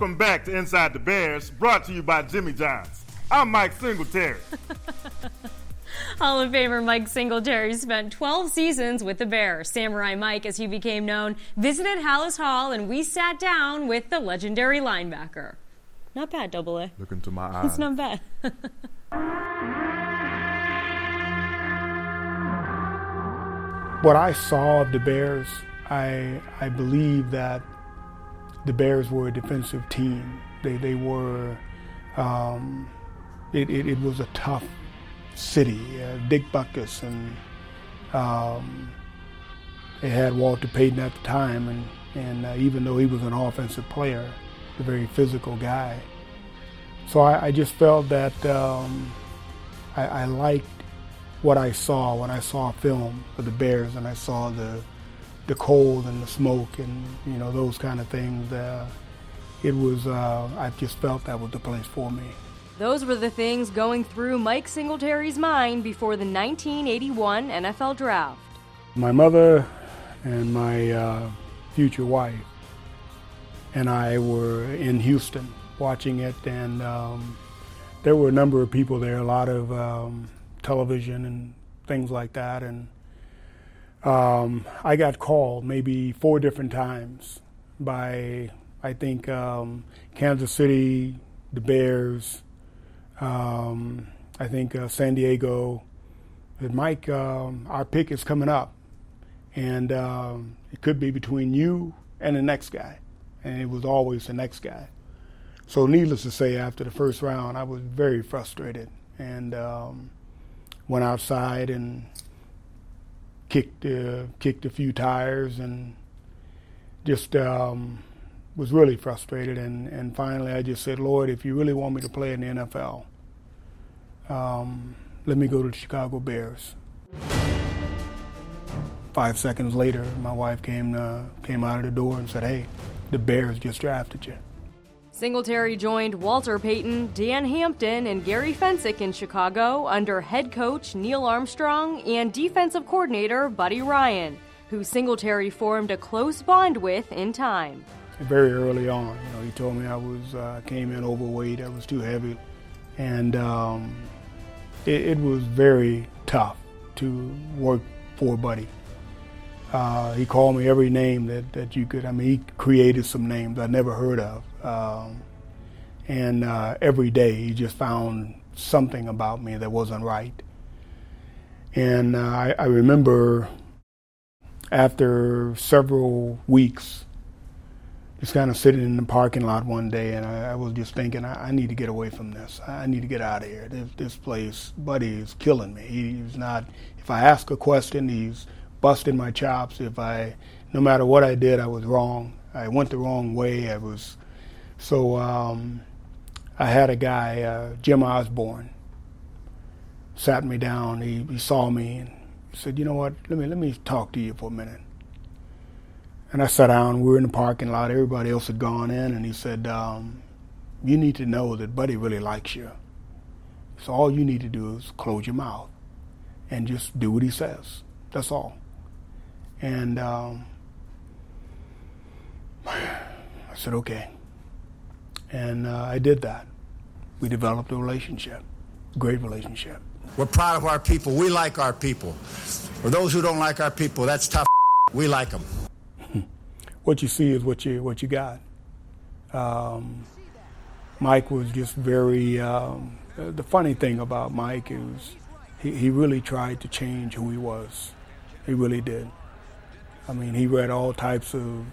Welcome back to Inside the Bears, brought to you by Jimmy John's. I'm Mike Singletary. Hall of Famer Mike Singletary spent 12 seasons with the Bears. Samurai Mike, as he became known, visited Halas Hall, and we sat down with the legendary linebacker. Not bad, Double A. Look into my eyes. It's not bad. What I saw of the Bears, I believe that the Bears were a defensive team. They were, it was a tough city. Dick Butkus and they had Walter Payton at the time, and even though he was an offensive player, a very physical guy. So I just felt that I liked what I saw when I saw film of the Bears, and I saw the cold and the smoke and those kind of things. It was I just felt that was the place for me. Those were the things going through Mike Singletary's mind before the 1981 NFL Draft. My mother and my future wife and I were in Houston watching it, and there were a number of people there, a lot of television and things like that, and I got called maybe 4 different times by, I think, Kansas City, the Bears, I think San Diego. Said, Mike, our pick is coming up, and it could be between you and the next guy, and it was always the next guy. So needless to say, after the first round, I was very frustrated, and went outside and kicked a few tires, and just was really frustrated. And finally, I just said, Lord, if you really want me to play in the NFL, let me go to the Chicago Bears. 5 seconds later, my wife came out of the door and said, hey, the Bears just drafted you. Singletary joined Walter Payton, Dan Hampton, and Gary Fensick in Chicago under head coach Neil Armstrong and defensive coordinator Buddy Ryan, who Singletary formed a close bond with in time. Very early on, he told me I came in overweight, I was too heavy, and it was very tough to work for Buddy. He called me every name that you could. I mean, he created some names I never heard of. And every day he just found something about me that wasn't right. And I remember after several weeks, just kind of sitting in the parking lot one day, and I was just thinking, I need to get away from this. I need to get out of here. This place, Buddy, is killing me. He's not, if I ask a question, he's busted my chops. No matter what I did, I was wrong. I went the wrong way. So I had a guy, Jim Osborne, sat me down. He saw me and he said, you know what, let me talk to you for a minute. And I sat down. We were in the parking lot. Everybody else had gone in, and he said, you need to know that Buddy really likes you. So all you need to do is close your mouth and just do what he says. That's all. And I said, okay. And I did that. We developed a relationship, great relationship. We're proud of our people. We like our people. For those who don't like our people, that's tough. We like them. What you see is what you got. Mike was just very. The funny thing about Mike is he really tried to change who he was. He really did. I mean, he read all types of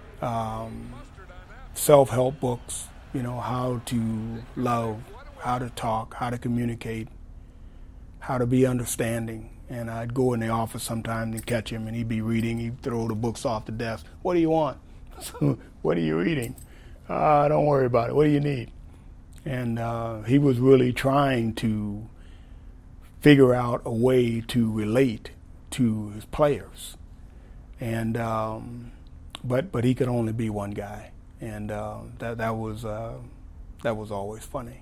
self-help books. How to love, how to talk, how to communicate, how to be understanding. And I'd go in the office sometimes and catch him, and he'd be reading. He'd throw the books off the desk. What do you want? What are you reading? Don't worry about it. What do you need? And he was really trying to figure out a way to relate to his players. And but he could only be one guy. And that was always funny.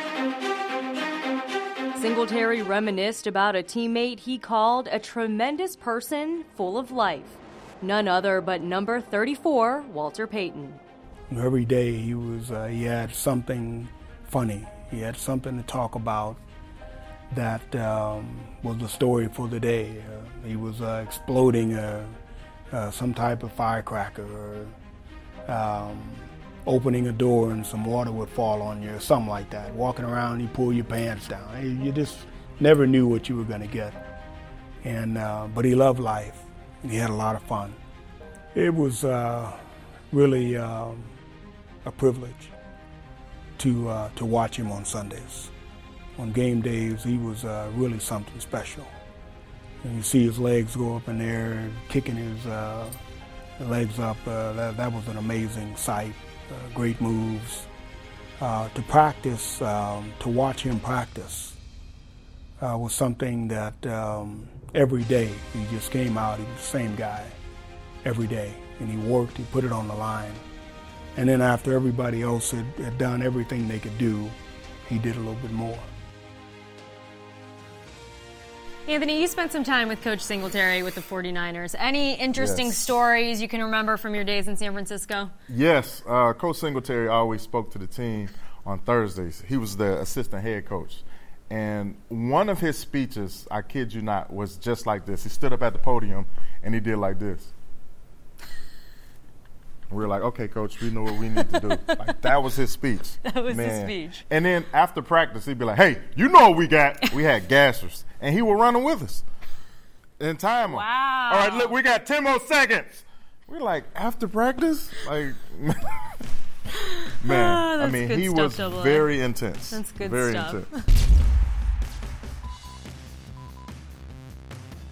Singletary reminisced about a teammate he called a tremendous person full of life. None other but number 34, Walter Payton. Every day he had something funny. He had something to talk about that was the story for the day. He was exploding some type of firecracker, or opening a door and some water would fall on you, or something like that. Walking around, you pull your pants down. You just never knew what you were going to get. But he loved life, and he had a lot of fun. It was really a privilege to watch him on Sundays. On game days, he was really something special. And you see his legs go up in the air, kicking his legs up. That was an amazing sight. Great moves. To practice, to watch him practice, was something that every day he just came out. He was the same guy every day, and he worked. He put it on the line. And then after everybody else had done everything they could do, he did a little bit more. Anthony, you spent some time with Coach Singletary with the 49ers. Any interesting stories you can remember from your days in San Francisco? Yes. Coach Singletary always spoke to the team on Thursdays. He was the assistant head coach. And one of his speeches, I kid you not, was just like this. He stood up at the podium and he did like this. We were like, okay, Coach, we know what we need to do. Like, that was his speech. That was his speech. And then after practice, he'd be like, hey, you know what we got? We had gassers. And he would run them with us and time them. Wow. All right, look, we got 10 more seconds. We're like, after practice? Like, man, I mean, he was very intense. That's good very stuff. Intense.